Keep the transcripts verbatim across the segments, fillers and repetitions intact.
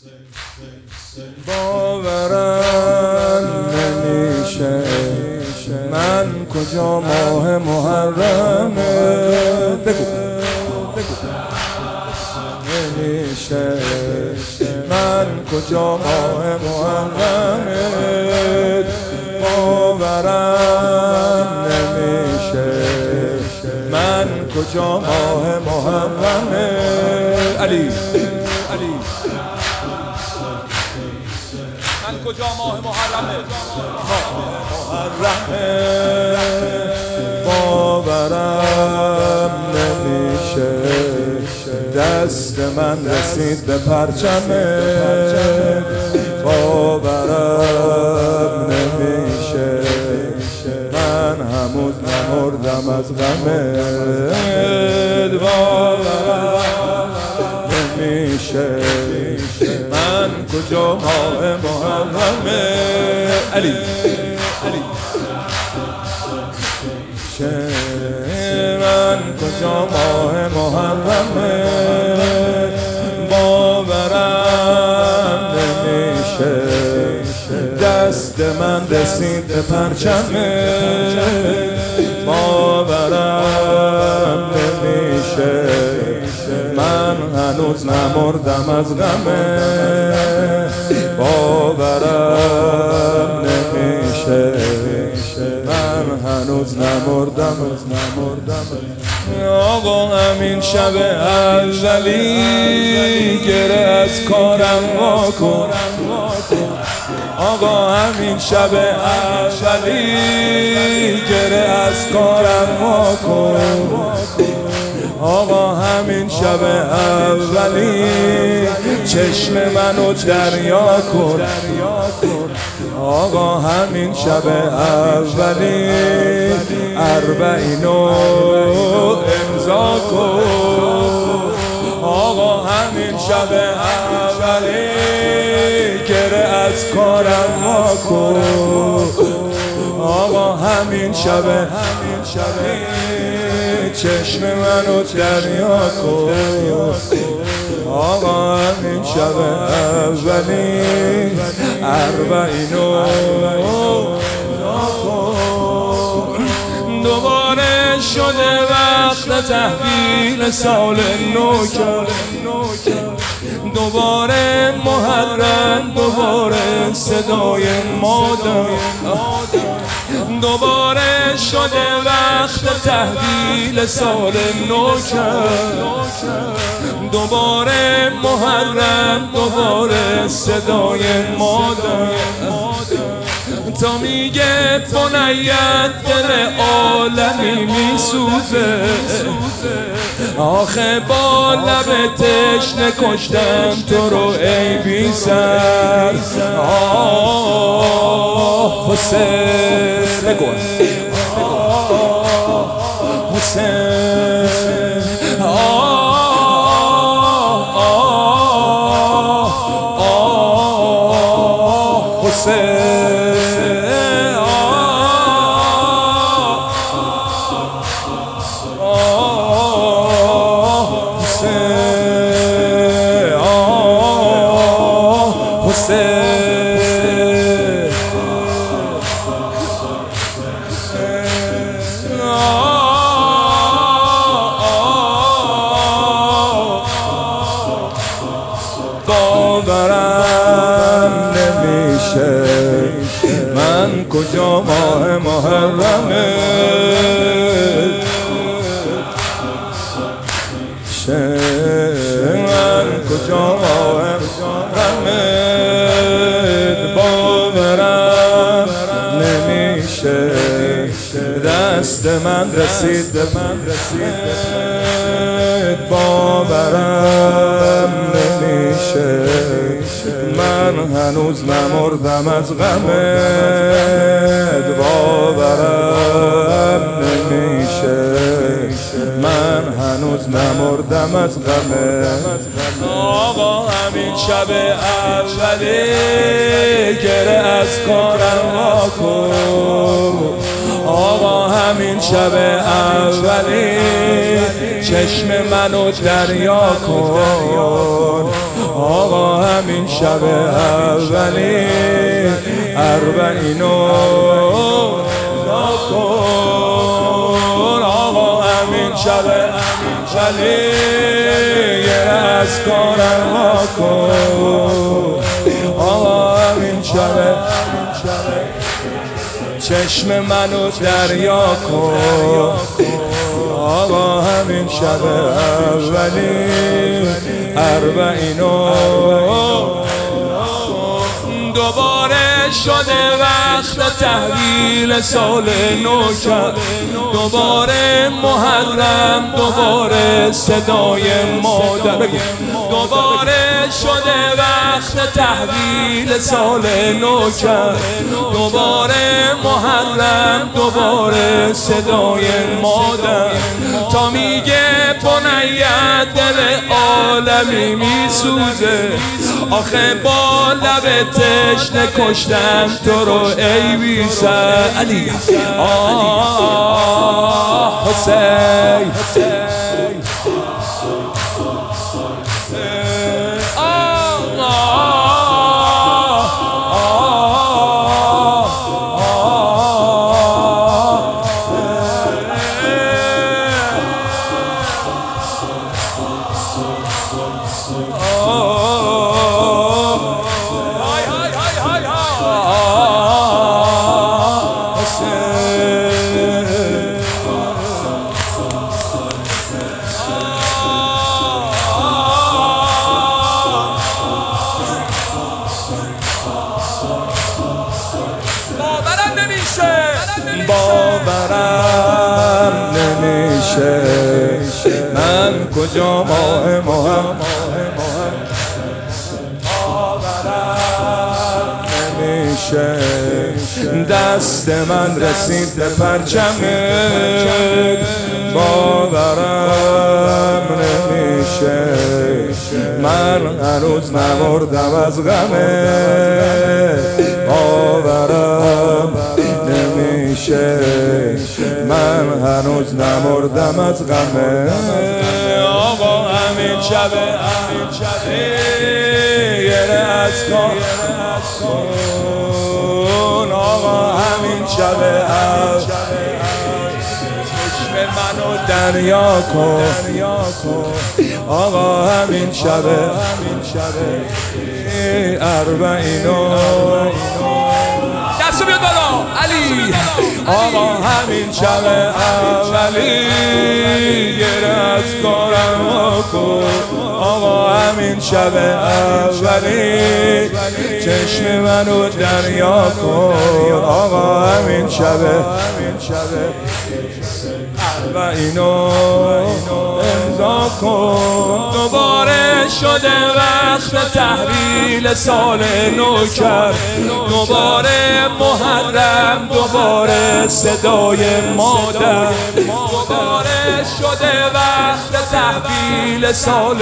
باورم نمیشه من کجا ماه محرمه. بگو بگو نمیشه من کجا ماه محرمه. باورم نمیشه من کجا ماه محرمه. علی علی من کجا ماه محرمه. محرمه باورم نمیشه دست من رسید به پرچمه. باورم نمیشه من هنوز نمردم از غمت. باورم نمیشه من کجا ماه محرمه. علی علی من کجا ماه محرمه. باورم نمیشه دست من رسید به پرچمه. باورم نمیشه من هنوز نمردم از غمه. باورم نمیشه من هنوز نمردم از نمردم. آقا همین شب اولی گره از کارم واکن. آقا همین شب اولی گره از کارم واکن. آقا همین شب اولی چشم منو دریا کن. آقا همین شب اولی اربعینو امضا کن. آقا همین شب اولی گره از کارم واکن. آقا همین شب همین شب چشم منو دریا کن. آقا همین شب اولی اربعینو کن. دوباره شده وقت تحویل سال نو کرد. دوباره محرم دوباره صدای مادر. دوباره شده وقت تحویل سال نو کرد. دوباره محرم دوباره صدای مادر. تا میگه بنیت دل عالمی میسوزه. آخه با لب تشنه کشتم تو رو ای بی سر. آه حسین بگو حسین. آه آه حسین. باورم نمیشه من کجا ماه محرمه. من کجا ماه محرمه. باورم نمیشه دست من رسید به من رسید. باورم نمیشه من هنوز نمردم از غمت. باورم نمیشه من هنوز نمردم از غمت. آقا همین شب اولی گره از کارم واکن. آقا همین شب اولی چشم منو دریا کن آقا همین شب اولی اربعینو کن آقا همین شب اولی یه از کارم ها کن آقا همین شب چشم منو دریا کن آقا همین شب اولی اربعینو دوباره شده وقت تحویل سال نو کرد دوباره محرم دوباره صدای مادر دوباره شده وقت تحویل سال نو کرد دوباره محرم دوباره صدای مادر تا میگه بنیت دل عالمی میسوزه آخه با لب تشنه کشتم تو رو ای بی سر علی آه حسین باورم نمیشه من کجا ماه مهم باورم نمیشه دست من رسید به پرچمت باورم نمیشه من هنوز نمردم از غمت باورم نمیشه من هنوز نمردم از غمه آقا همین شب همین شب یه از کن آقا همین شب چشم منو دریا کن آقا همین شب همین شب اربعینو دستو بیاد بالا علی آقا همین شب اولی گره از کارم کن آقا همین شب اولی چشم منو دریا کن آقا همین شب اربعینو امضا کن دوباره شده وقت تحویل سال نو کرد دوباره محرم دوباره صدای مادر دوباره شده وقت تحویل سال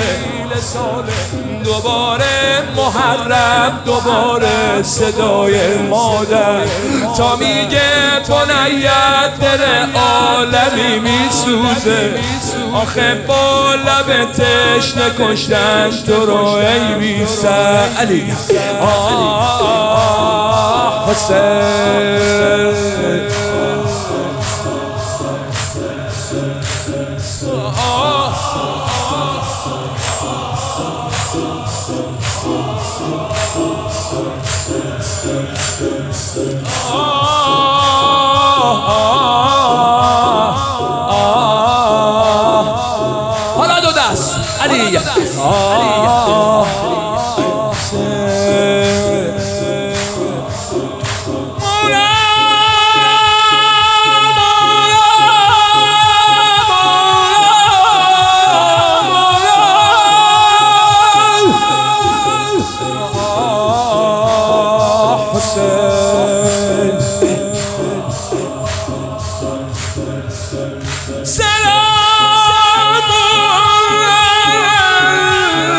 دوباره محرم دوباره صدای مادر تا میگه بنیت دل عالمی میسوزه آخه با لب تشنه کشتن تو رو ای بی سر علی آه حسین حالا دو دست علی سلام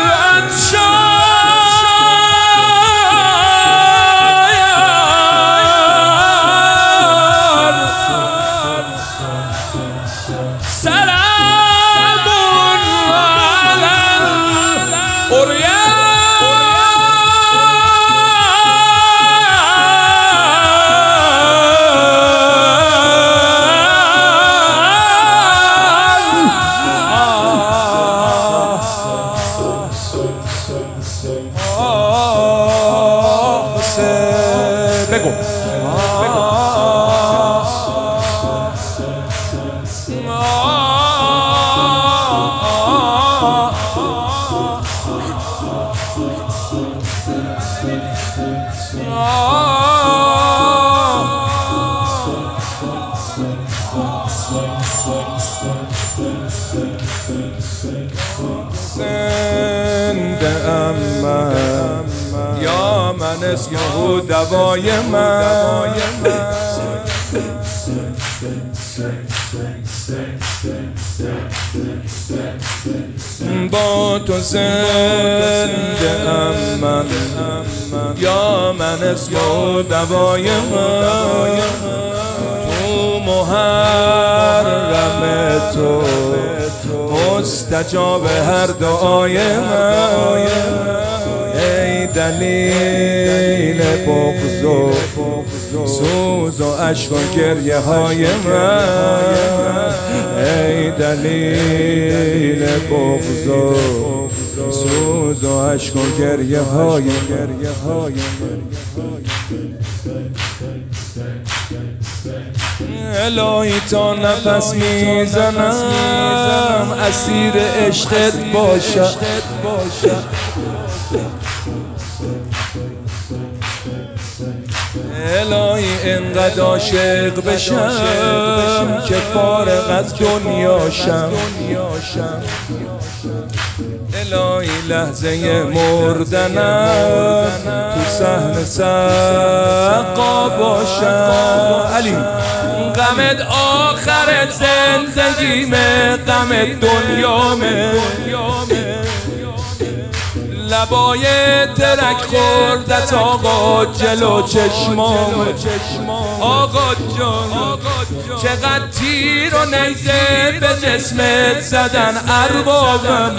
بگو زنده ام من یا من اسمه دوای من با تو زنده ام من یا من اسمه دوای من تو محرم تو مستجاب هر دعای من ای دلیل بغض و سوز و اشک و گریه های من ای دلیل بغض و سوز و اشک و گریه های من الهی تا نفس میزنم اسیر عشقت باشم الهی انقدر عاشق بشم که فارغ از دنیاشم الهی لحظه مردنم تو صحن سقا باشم علی غمت آخر زندگیمه غمت دنیامه لبای ترک خوردت آقا جلو چشمام آقا جان چقدر تیر و نیزه به جسمت زدن اربابم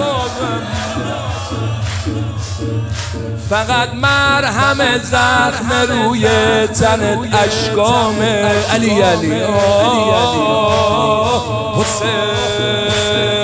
فقط مرهم زخم روی تنت اشکامه علی علی حسین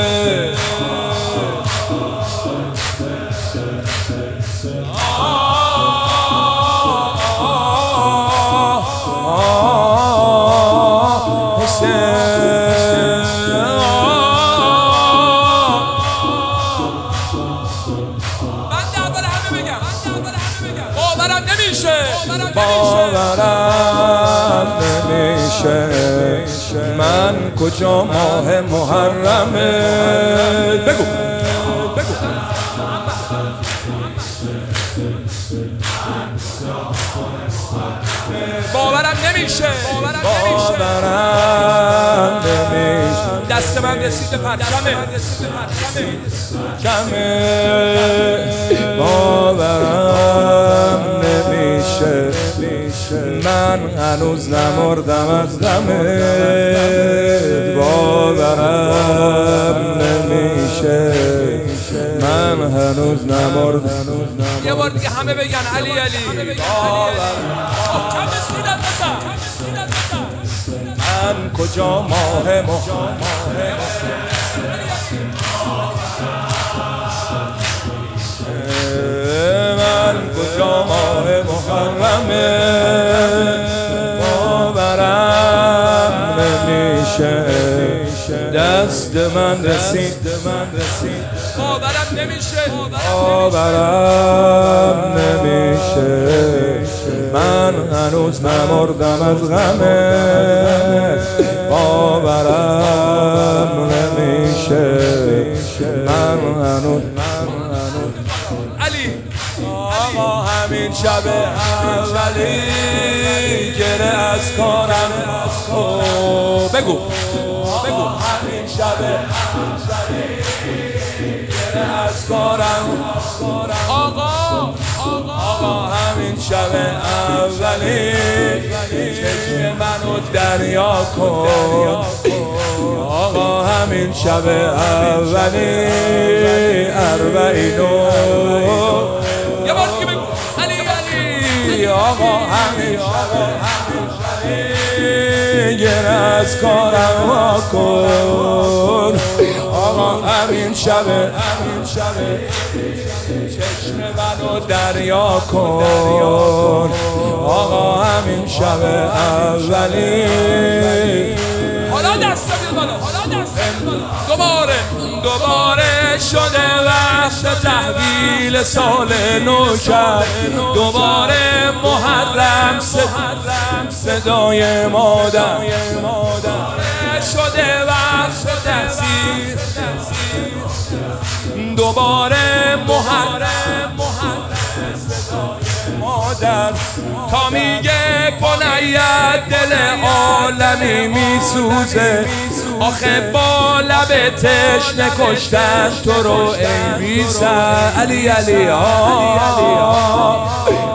باورم نمیشه من کجا ماه محرمه بگو بگو باورم نمیشه باورم نمیشه دست من رسید به پرچمه کمه باورم نمیشه من هنوز نمردم از غمت باورم نمیشه من هنوز نمردم یه بار دیگه همه بگن علی علی من کجا ماه محرم من کجا ماه محرمه باورم نمیشه دست من رسید باورم نمیشه باورم نمیشه من هنوز نمردم از غمت باورم نمیشه من هنوز علی آقا همین شب اولی گره از کارم بگو بگو همین شب اولی گره از کارم آقا آقا همین شب اولی چشم منو دریا کن آقا همین شب اولی اربعینو یه بار دیگه بگو علی علی آقا همین شب گره از کارم وا کن آقا همین شب همین شب چشم منو دریا کن آقا همین شب اولی. حالا دست بیاد بالا، حالا دست بیاد بالا. دوباره دوباره شده وقت تحویل سال نو کرد، دوباره محرم صدای مادر شده وقت تحصیل، دوباره محرم صدای مادر تا میگه بنیت دل عالمی میسوزه، آخه با لب تشنه کشتن تو رو ای بی سر. علی علی ها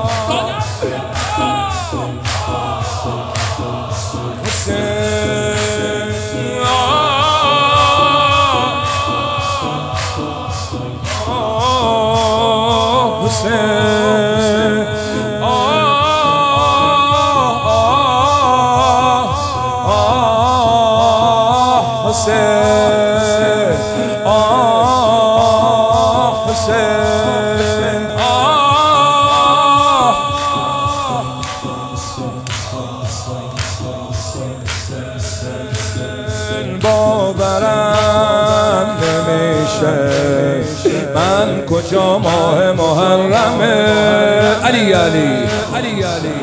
باورم نمیشه من کجا ماه محرمه. علی علی علی علی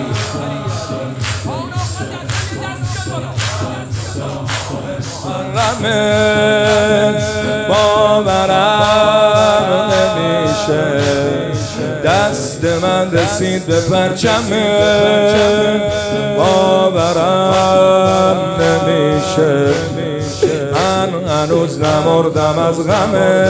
محرمه باورم نمیشه دست من رسید به پرچمه، باورم نمیشه من هنوز نمردم از غمه،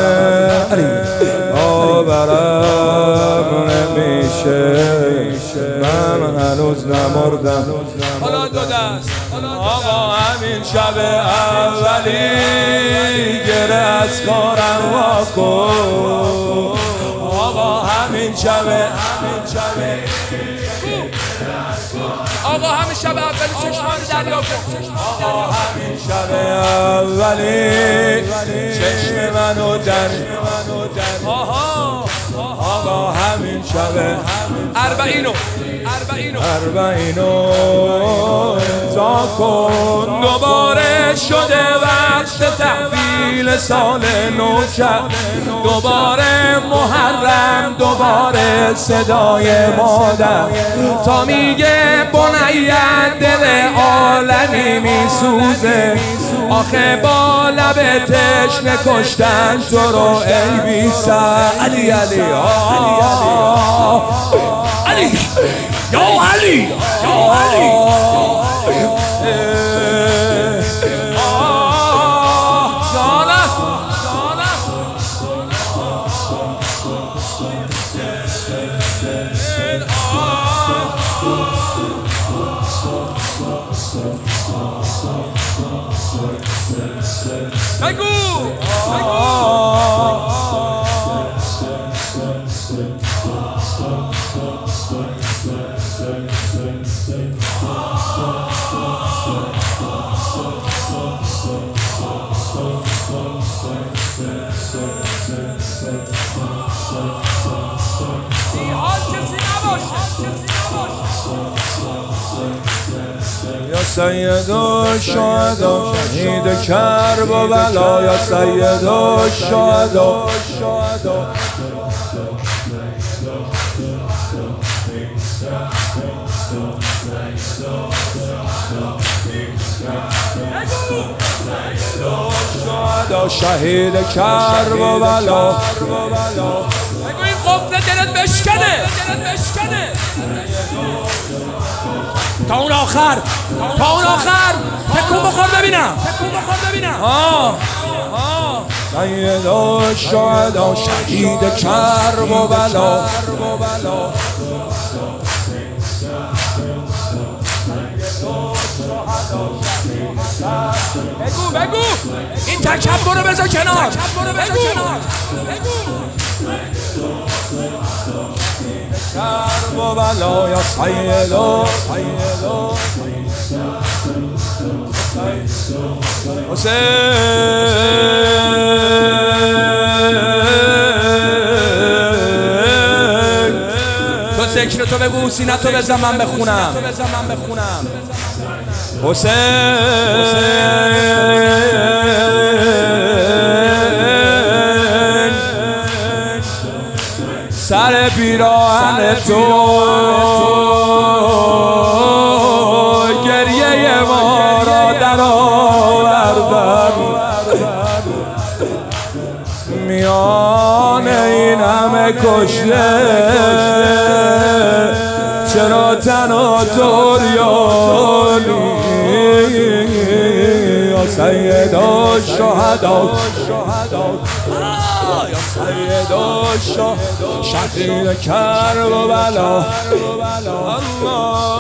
باورم نمیشه من هنوز نمردم. حالا دو دست آقا همین شب اولی گره از کارم واکن، آقا همین شب همین شب آقا همین شب اولی چشمان دریا کن، آقا همین شب اولی چشم منو در آها آقا همین شب اربعینو اربعینو اربعینو امضا کن، دوباره شده وقت تحویل سال نو کرد، دوباره محرم دوباره صدای مادر تا میگه بنیت دل عالمی میسوزه، آخه با لب تشنه کشتن تو رو ای بی سر. علی علی علی یا علی یا علی بگو یا سید الشهدا شهید کرب و بلا، یا سید الشهدا شهید کرب و بلا. بگو این قفل دلت بشکنه، دلت بشکنه تا اون آخر، تا اون آخر تکون بخور ببینم، تکون بخور ببینم. آه آه سید الشهدا شهید کرب و بلا، بگو بگو این تکبر رو بذار کنار، تکبر رو بذار کنار، بگو کرب و بلا یا سید حسین ذکر تو بگو سینه تو بزن من بخونم حسین سر پیراهن تو گریه ما را در آوردن میان این همه کشته چرا تنها توریانی یا سید الشهدا یا سید الشهدا شهید کرب و بلا الله